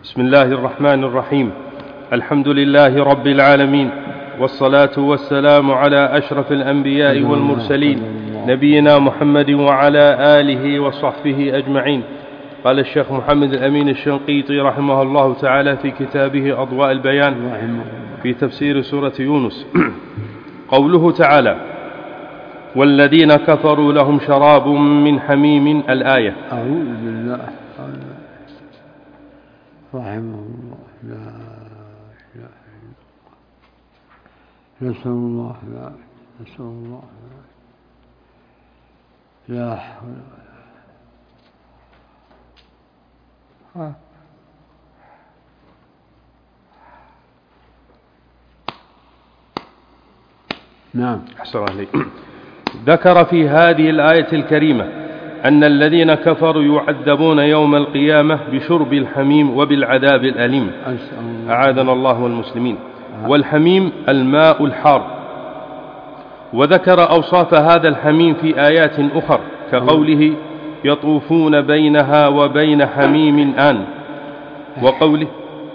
بسم الله الرحمن الرحيم. الحمد لله رب العالمين، والصلاة والسلام على أشرف الأنبياء والمرسلين نبينا محمد وعلى آله وصحبه أجمعين. قال الشيخ محمد الأمين الشنقيطي رحمه الله تعالى في كتابه أضواء البيان في تفسير سورة يونس قوله تعالى: والذين كفروا لهم شراب من حميم. الآية. أعوذ بالله رحمه الله. لا إله إلا الله. نسأل الله العافية. نسأل الله العافية. لا حول ولا قوة. نعم. أحسن عليك. ذكر في هذه الآية الكريمة أن الذين كفروا يعذبون يوم القيامة بشرب الحميم وبالعذاب الأليم، أعاذنا الله والمسلمين. والحميم الماء الحار. وذكر أوصاف هذا الحميم في آيات أخر كقوله: يطوفون بينها وبين حميم آن، وقوله: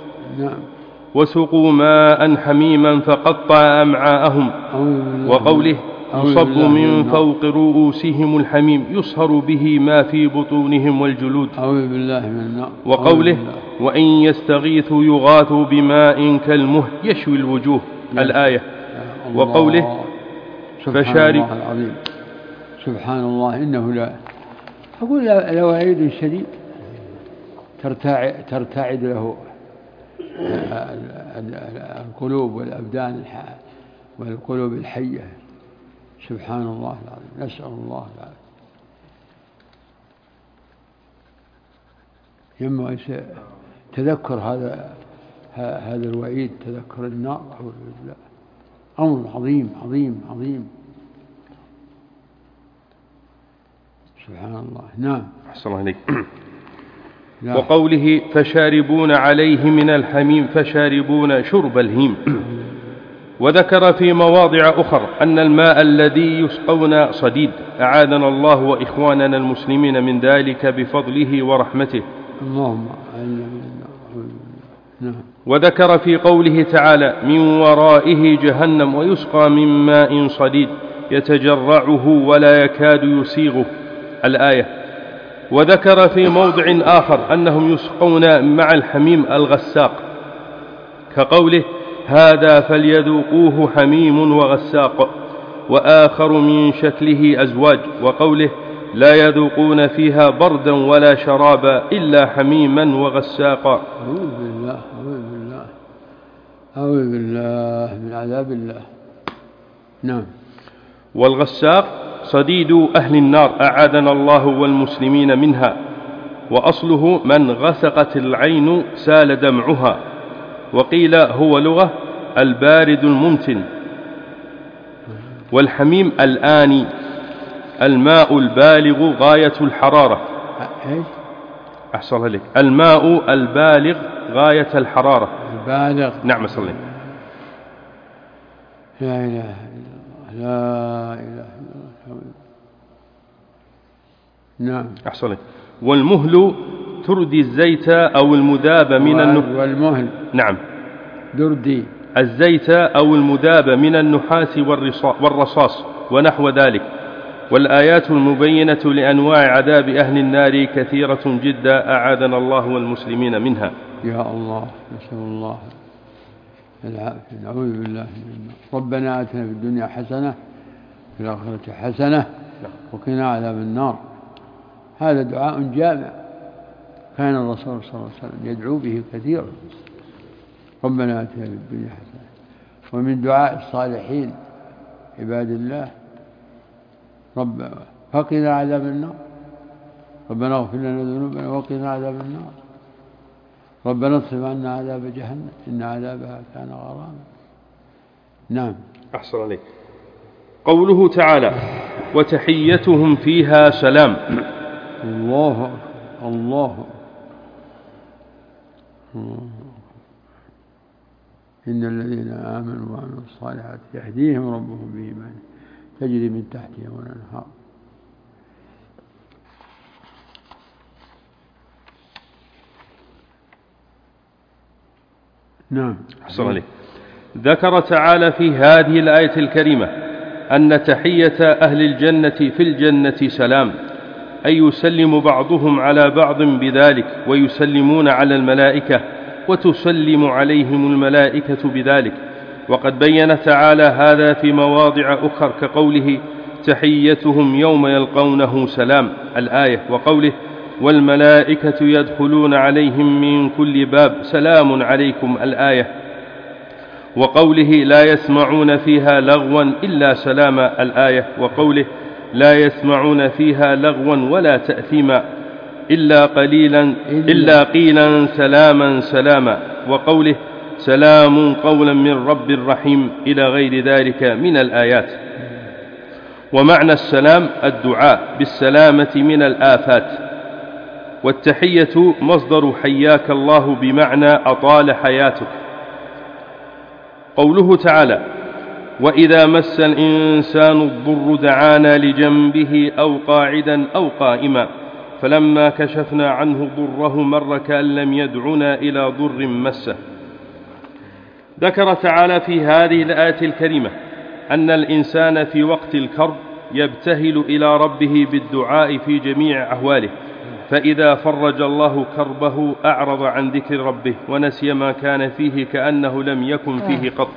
وسقوا ماء حميما فقطع أمعاءهم، وقوله: يصب من فوق رؤوسهم الحميم يصهر به ما في بطونهم والجلود، وقوله: وإن يستغيثوا يغاثوا بماء كالمهل يشوي الوجوه. الآية. وقوله: فشارب. سبحان الله. إنه لا أقول لوعيد شديد ترتعد له القلوب والأبدان والقلوب الحية. سبحان الله العظيم. نسأل الله العافية. ينبغي تذكر هذا الوعيد، تذكر النار. أعوذ بالله. أمر عظيم عظيم عظيم. سبحان الله. نعم. أحسن الله عليك. وقوله: فشاربون عليه من الحميم، فشاربون شرب الهيم. وذكر في مواضع أخر أن الماء الذي يسقون صديد، أعاذنا الله وإخواننا المسلمين من ذلك بفضله ورحمته. اللهم. وذكر في قوله تعالى: من ورائه جهنم ويسقى من ماء صديد يتجرعه ولا يكاد يسيغه. الآية. وذكر في موضع آخر أنهم يسقون مع الحميم الغساق كقوله: هذا فليذوقوه حميم وغساق، وآخر من شكله أزواج، وقوله: لا يذوقون فيها بردا ولا شرابا إلا حميما وغساقا. أعوذ بالله. أعوذ بالله. أعوذ بالله من عذاب الله. نعم. والغساق صديد أهل النار، أعاذنا الله والمسلمين منها، وأصله من غسقت العين سال دمعها، وقيل هو لغة البارد الممتن. والحميم الآني الماء البالغ غاية الحرارة. أحسن لك. الماء البالغ غاية الحرارة. البالغ. نعم. صلي. لا إله إلا الله. لا إله إلا الله. نعم. أحسن لك. والمهل تردي الزيت أو المذاب من والمهل. نعم. دردي الزيت أو المذاب من النحاس والرصاص ونحو ذلك. والآيات المبينة لأنواع عذاب أهل النار كثيرة جدا، أعاذنا الله والمسلمين منها. يا الله. نسأل الله العافية. نعوذ بالله من النار. ربنا آتنا في الدنيا حسنة في الآخرة حسنة وقنا عذاب النار. هذا دعاء جامع كان الرسول صلى الله عليه وسلم يدعو به كثيرا. ربنا آتنا في الدنيا حسنة. ومن دعاء الصالحين عباد الله: رب فقنا عذاب النار. ربنا اغفر لنا ذنوبنا وقنا عذاب النار. ربنا اصرف عنا عذاب جهنم إن عذابها كان غراما. نعم. أحسن عليك. قوله تعالى: وتحيتهم فيها سلام. الله الله. إن الذين آمنوا وعملوا الصالحات يهديهم ربهم بإيمانهم تجري من تحتهم الأنهار. نعم. أحسن عليك. ذكر تعالى في هذه الآية الكريمة أن تحية أهل الجنة في الجنة سلام، أي يسلم بعضهم على بعض بذلك، ويسلمون على الملائكة وتسلم عليهم الملائكة بذلك. وقد بين تعالى هذا في مواضع أخر كقوله تحيتهم يوم يلقونه سلام الآية، وقوله والملائكة يدخلون عليهم من كل باب سلام عليكم الآية، وقوله لا يسمعون فيها لغوا إلا سلاما الآية، وقوله لا يسمعون فيها لغوا ولا تأثيما إلا قيلا سلاما سلاما، وقوله سلام قولا من رب رحيم إلى غير ذلك من الآيات. ومعنى السلام الدعاء بالسلامة من الآفات. والتحية مصدر حياك الله بمعنى أطال حياتك. قوله تعالى وإذا مس الإنسان الضر دعانا لجنبه أو قاعدا أو قائما فلما كشفنا عنه ضره مر كأن لم يدعنا إلى ضر مسه. ذكر تعالى في هذه الآية الكريمة أن الإنسان في وقت الكرب يبتهل إلى ربه بالدعاء في جميع أحواله، فإذا فرج الله كربه أعرض عن ذكر ربه ونسي ما كان فيه كأنه لم يكن فيه قط.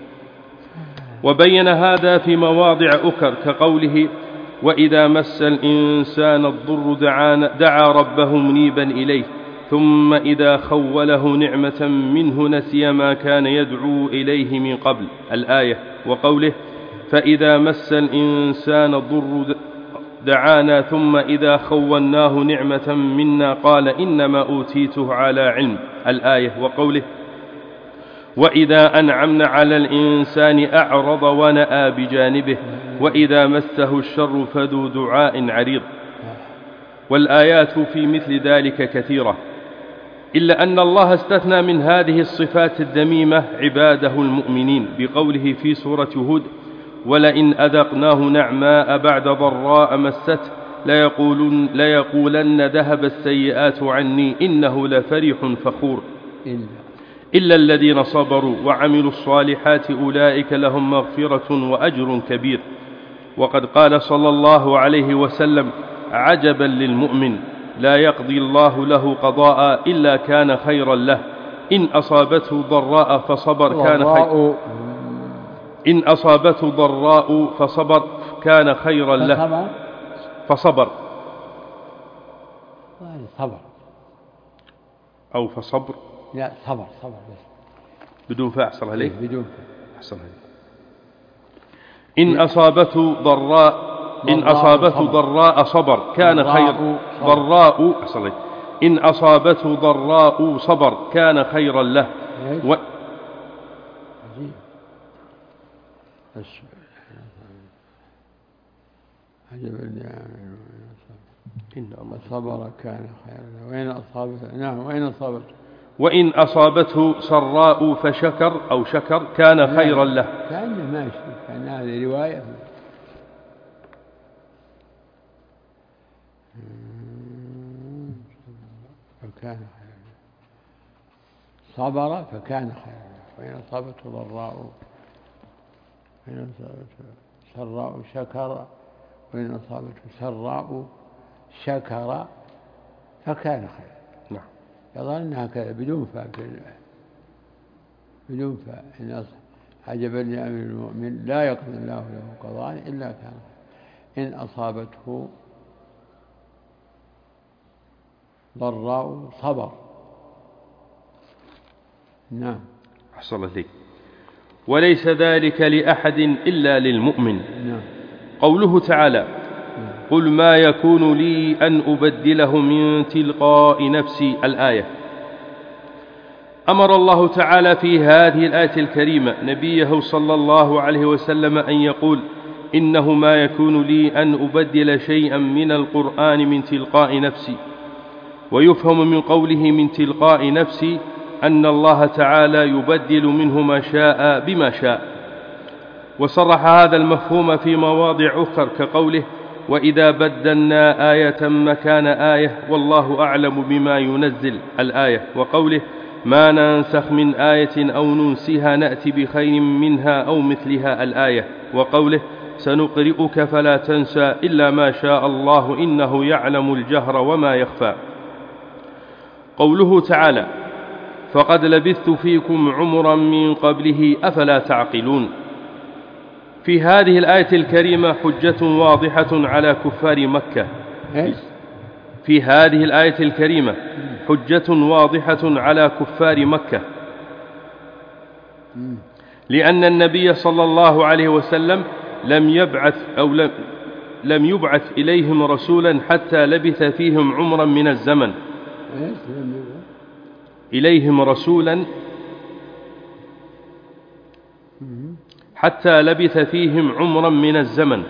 وبين هذا في مواضع أخر كقوله وإذا مس الإنسان الضر دعا ربه منيبا إليه ثم إذا خوله نعمة منه نسي ما كان يدعو إليه من قبل الآية، وقوله فإذا مس الإنسان الضر دعانا ثم إذا خولناه نعمة منا قال إنما أوتيته على علم الآية، وقوله وإذا أنعمنا على الإنسان أعرض ونأى بجانبه وإذا مسه الشر فذو دعاء عريض. والآيات في مثل ذلك كثيرة، إلا أن الله استثنى من هذه الصفات الذميمة عباده المؤمنين بقوله في سورة هود ولئن أذقناه نعماء بعد ضراء مسته ليقولن ذهب السيئات عني إنه لفرح فخور إلا الذين صبروا وعملوا الصالحات أولئك لهم مغفرة وأجر كبير. وقد قال صلى الله عليه وسلم عجبا للمؤمن لا يقضي الله له قضاء إلا كان خيرا له إن أصابته ضراء فصبر كان خيرا له فصبر أو فصبر لا صبر بس بدون فاء أحسن عليك بدون أحسن عليك. إن أصابته ضراء صبر كان خير ضراء أحسن عليك. إن أصابته ضراء صبر كان خيرا له صبر كان خيرا له وإن أصابته سراء فشكر أو شكر كان خيرا له. كأنه ماشي كان هذه رواية فكان خيرا صبر فكان خيرا وإن أصابته ضراء وإن أصابته سراء شكر وإن أصابته سراء شكر فكان خيرا. نعم. يظن أنها كذا بدون فاء إن عجبا لأمر المؤمن لا يقضي الله له قضاء إلا كان إن أصابته ضراء صبر. نعم. أحسن لك. وليس ذلك لأحد إلا للمؤمن. نعم. قوله تعالى قل ما يكون لي أن أبدله من تلقاء نفسي الآية. أمر الله تعالى في هذه الآية الكريمة نبيه صلى الله عليه وسلم أن يقول إنه ما يكون لي أن أبدل شيئا من القرآن من تلقاء نفسي. ويفهم من قوله من تلقاء نفسي أن الله تعالى يبدل منه ما شاء بما شاء. وصرح هذا المفهوم في مواضع أخرى كقوله وإذا بدلنا آية مكان آية والله أعلم بما ينزل الآية، وقوله ما ننسخ من آية أو ننسها نأتي بخير منها أو مثلها الآية، وقوله سنقرئك فلا تنسى إلا ما شاء الله إنه يعلم الجهر وما يخفى. قوله تعالى فقد لبثت فيكم عمرا من قبله أفلا تعقلون. في هذه الآية الكريمة حجة واضحة على كفار مكة. في هذه الآية الكريمة حجة واضحة على كفار مكة، لأن النبي صلى الله عليه وسلم لم يبعث إليهم رسولا حتى لبث فيهم عمرا من الزمن. إليهم رسولا حتى لبث فيهم عمرا من الزمن.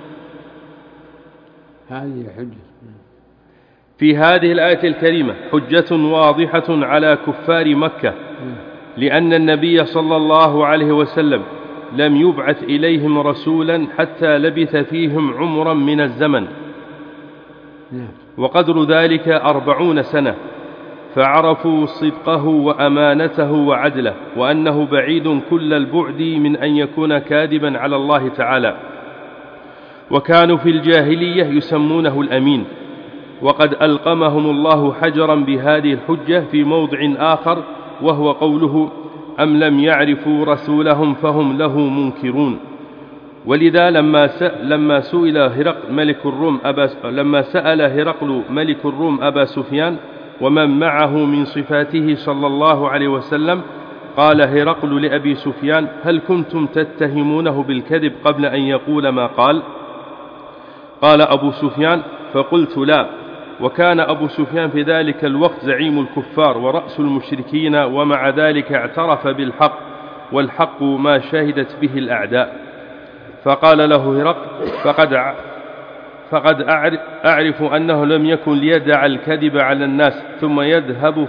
هذه حجة. في هذه الآية الكريمة حجة واضحة على كفار مكة، لأن النبي صلى الله عليه وسلم لم يبعث إليهم رسولا حتى لبث فيهم عمرا من الزمن، وقدر ذلك 40 سنة، فعرفوا صدقه وأمانته وعدله، وأنه بعيد كل البعد من أن يكون كاذبا على الله تعالى. وكانوا في الجاهلية يسمونه الأمين، وقد ألقمهم الله حجرا بهذه الحجة في موضع آخر، وهو قوله أم لم يعرفوا رسولهم فهم له منكرون. ولذا لما سئل هرقل ملك الروم أبا سفيان ومن معه من صفاته صلى الله عليه وسلم، قال هرقل لأبي سفيان هل كنتم تتهمونه بالكذب قبل أن يقول ما قال؟ قال أبو سفيان فقلت لا. وكان أبو سفيان في ذلك الوقت زعيم الكفار ورأس المشركين، ومع ذلك اعترف بالحق، والحق ما شهدت به الأعداء. فقال له هرقل فقد أعرف أنه لم يكن ليدع الكذب على الناس ثم يذهب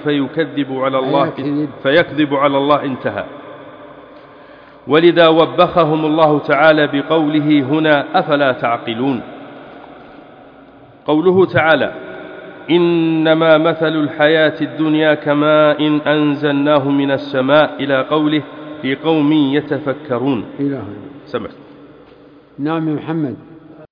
فيكذب على الله انتهى. ولذا وبخهم الله تعالى بقوله هنا أفلا تعقلون. قوله تعالى إنما مثل الحياة الدنيا كماء أنزلناه من السماء إلى قوله في قوم يتفكرون. نعم يا محمد.